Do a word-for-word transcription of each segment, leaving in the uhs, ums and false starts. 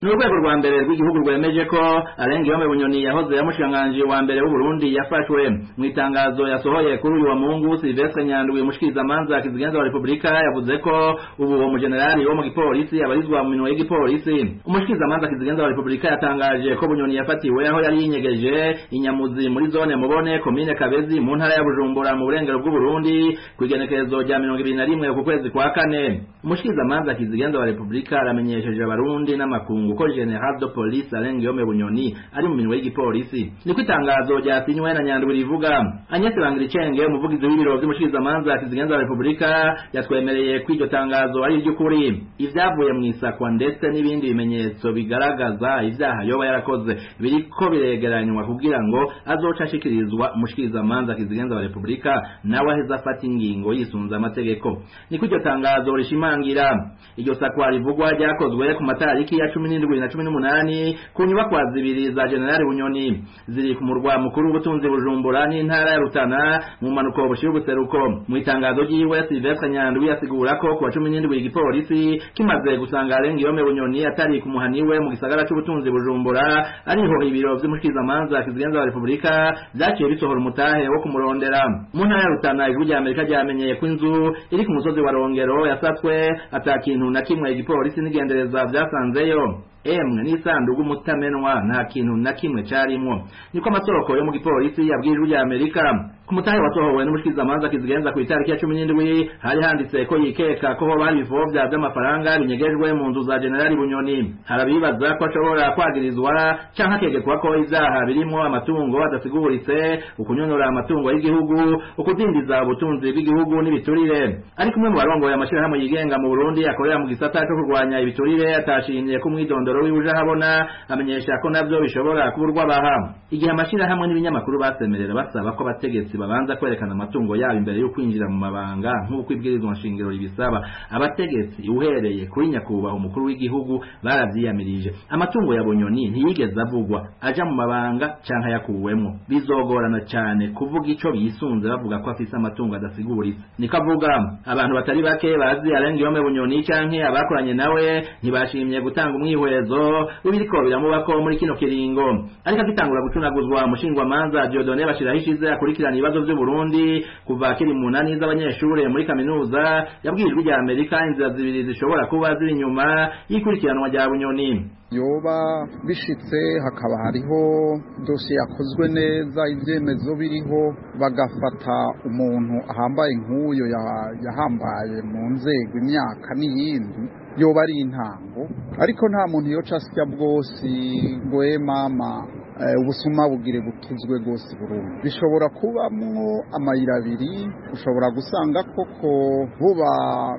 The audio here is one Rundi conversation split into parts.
N'urwego rwa mbere rw'igihugu rwemeje ko Alain Guillaume Bunyoni yahoze yamushikanganje wa mbere w'u Burundi yafashwe mu itangazo yasohoye kuri uyu wa Mungu. Sylvestre Nyandwi umushikirizamanza kizigenza wa Republika yavuze ko ubu uwo mujenerali wo mu gipolisi abarizwa mu minwe y'igipolisi. Umushikirizamanza kizigenza wa Republika yatangaje ko Bunyoni yafatiwe aho yari yinyegeje inyamuzi muri zone Mubone komine Kabezi mu ntara ya Bujumbura mu burengero bw'u Burundi kwigenekerezo rya mirongo ibiri na rimwe ku kwezi kwa kane. Umushikirizamanza kizigenza wa Republika aramenyesheje abarundi n'amakungu ko General de Police Alain Guillaume Bunyoni ari mu minwe y'igipolisi. Ni kwitangazo ryasinywe na Nyandwi rivuga. Agnès Bangiricenge umuvugizi w'ibiro by'umushikirizamanza kizigenza wa Republika yatwemereye ko iryo tangazo ari iry'ukuri. Ivyavuye mu isakwa ndetse n'ibindi bimenyetso bigaragaza ivyaha yoba yarakoze biriko biregeranywa kugira ngo azoca ashikirizwa umushikirizamanza kizigenza wa Republika nawe aheza afata ingingo yisunza amategeko. Ni iryo tangazo rishimangira iryo sakwa rivugwa ryakozwe ku matariki ya cumi n'indwi na cumi n'umunani ku nyubakwa zibiri za General Bunyoni ziri ku murwa mukuru w'ubutunzi Bujumbura n'intara ya Rutana mu manuko bushira ubuseruko. Mu itangazo ryiwe Sylvestre Nyandwi yasigura ko ku wa cumi n'indwi igipolisi kimaze gusanga Alain Guillaume Bunyoni atari ku muhaniwe mu gisagara c'ubutunzi Bujumbura ariho ibiro vy'umushikirizamanza kizigenza wa Republika vyaciye bisohora umutahe wo kumurondera. Mu ntara ya Rutana ijwi rya Amerika ryamenyeye ko inzu iri ku musozi wa Rongero yasatswe atakintu na kimwe igipolisi n'igendereza vyasanzeyo. Emwe n'isandugu mutamenwa nta kintu na kimwe carimwo. Niko amasoko yo mu gipolisi yabwirijwe rya Amerika. Ku mutahe watohowe n'umushikirizamanza kizigenza ku itariki ya cumi n'indwi hari handitse ko yikeka ko bari bivovya by'amafaranga binyegejwe mu nzu za General Bunyoni. Harabibaza ko ashobora kwagirizwa canke akegekwa ko ivyaha birimo amatungo adasiguritse, ukunyonora amatungo y'igihugu, ukudindiza ubutunzi bw'igihugu n'ibiturire. Ariko umwe mu barongoye amashirahamwe yigenga mu Burundi akorera mu gisata cyo kurwanya ibiturire atashimye ko mwidondoro w'uje habona amenyesha ko navyo bishobora kuburwa baha. Igihe amashirahamwe n'ibinyamakuru basemerera basaba ko abategetsi babanza kwerekana amatungo yabo imbere yo kwinjira mu mabanga nk'uko ibwirizwa nshingiro ribisaba, abategetsi uhereye kuri nyakubahwa umukuru w'igihugu baravyiyamirije. Amatungo ya Bunyoni ntiyigeze avugwa aja mu mabanga canke yakuwemwo. Bizogorana cyane kuvuga ico bisunze bavuga ko afise amatungo adasiguritse. Nikavuga abantu batari bake bazi Alain Guillaume Bunyoni canke abakoranye nawe ntibashimye gutanga umwihwezo ubiriko biramubako muri kino kiringo. Ariko agitangura gucunaguzwa umushingwa manza Dieudonné Bashirahishize akurikirana ibibazo by'u Burundi kuva kiri mu nani z'abanyeshure muri kaminuza yabwirijwe rya Amerika inzira zibiri zishobora kuba ziri inyuma y'ikurikiranwa rya Bunyoni. Yoba bishitse hakaba hariho dosiye yakozwe neza ivyemezo biriho bagafata umuntu ahambaye nk'uyo yahambaye mu nzego imyaka n'iyindi yoba ari intango. Ariko nta muntu yoca asya bwose ngo e mama ubusuma bugire bukizwe gose Burundi. Bishobora kubamwo amayira abiri, ushobora gusanga koko buba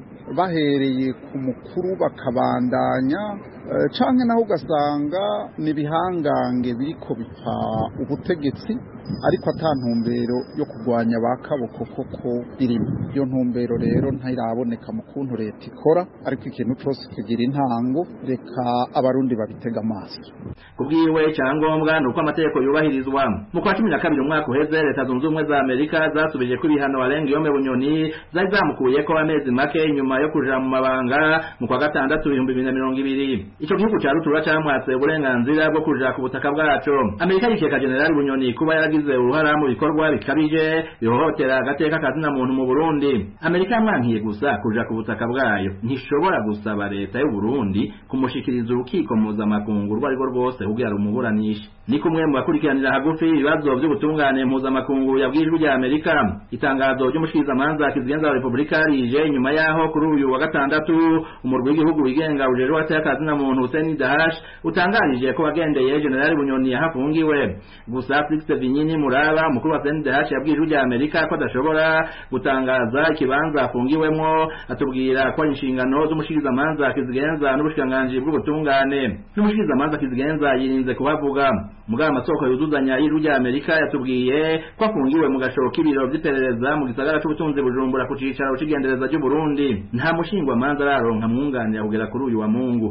bahereye ku mukuru bakabandanya canke naho ugasanga nibihangange biriko bipfa ubutegetsi ariko atantumbero yo kurwanya bakaboko koko birimo. Iyo ntumbero rero ntiraboneka mu kuntu leta ikora, ariko ikintu cyose kigira intango, reka abarundi babitega amaso. Kubwiwe cyangombwa nuko amategeko yubahirizwa. Mu kwa cumi na kabiri umwaka uheze leta zunze ubumwe za Amerika zasubije ko ibihano Alain Guillaume Bunyoni zari zamukuye ko amezi make nyuma yo kuja mu mabanga mu kwa gatandatu ibihumbi bibiri na mirongo ibiri. Ico gihugu ca rutura camwatse uburenganzira bwo kuja ku butaka bwaco. Amerika yikeka General Bunyoni kuba yaragize uruhara mu bikorwa bikabije bihohotera agateka kazina muntu mu Burundi. Amerika yamwankiye gusa kuja ku butaka bwayo, ntishobora gusaba leta y'u Burundi kumushikiriza urukiko mpuzamakungu rwo ariko rwose kugira rumuburanishe. Ni kumwe mu bakurikiranira hagufi ibibazo by'ubutungane mpuzamakungu yabwirijwe rya Amerika. Itangazo ry'umushikirizamanza kizigenza wa Republika rije nyuma yaho kuri uyu wa gatandatu umurwi w'igihugu wigenga ujejwe atakazina muntu Hussein Dahash utangarije ko wagendeye General Bunyoni yahafungiwe. Gusa Sixte Vinyini Muraba mukuru wa Hussein Dahash yabwirijwe rya Amerika ko adashobora gutangaza ikibanza afungiwemwo, atubwira ko inshingano z'umushikirizamanza kizigenza n'ubushikanganje bw'ubutungane. N'umushikirizamanza kizigenza yirinze kuhavuga. Mugaba amasoko yuzuzanya y'ijwi rya Amerika yatubwiye ko afungiwe mu gashoka ibiro vy'iperereza mu gisagara c'ubutunzi Bujumbura ku cicaro c'igendereza ry'u Burundi. Nta mushingwa manza araronka mwunganira kugera kuri uyu wa Mungu. Umukuru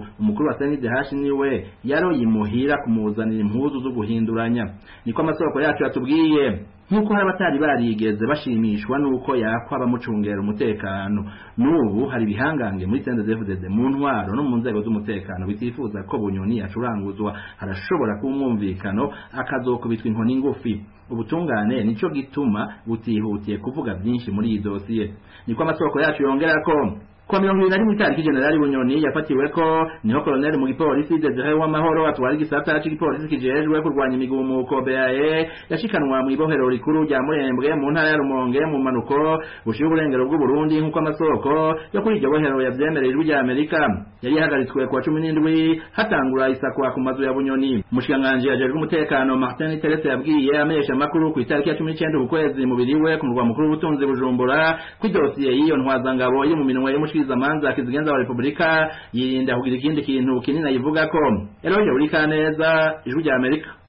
wa C N D H niwe yaroye imuhira kumuzanira impuzu zo guhinduranya niko amasoko yacu yatubwiye nkuko hari abatari barigeze bashimishwa nuko yakwa bamucungera umutekano n'ubu hari bihangange muri C N D D F D D mu ntwaro no mu nzego z'umutekano bitifuza ko Bunyoni yacuranguzwa harashobora kumwumvikano akazokubitwa inkoni ngufi ubutungane nico gituma butihutiye kuvuga byinshi muri iyi dossier niko amasoko yacu yongera ko kwa mirongo ibiri na rimwe itariki Generali Bunyoni yafatiwe ko niho Colonel mu gipolisi Desire w'amahoro atwara igisata cy'igipolisi kijejwe kurwanya imigumuko B A E yashikanwa mu ibohero rikuru rya Murembwe mu ntara ya Rumonge mu manuko bushiye uburengero bw'u Burundi nkuko amasoko yo kuri iryo bohero yavyemereye ijwi rya Amerika yari yahagaritswe ku wa cumi n'indwi hatangura isakwa ku mazu ya Bunyoni mushikanganje yajejwe umutekano Martin Terese yabwiye amesha makuru ku itariki ya cumi n'icenda ukwezi mubiriwe ku murwa mukuru w'ubutunzi Bujumbura ku dossier y'iyo ntwazangabo yo mu minwe y'umushikiriza manza kizigenza wa Republika yirinda kugira ikindi kintu kinini yivuga ko Eroje uri kaneza ijwi rya Amerika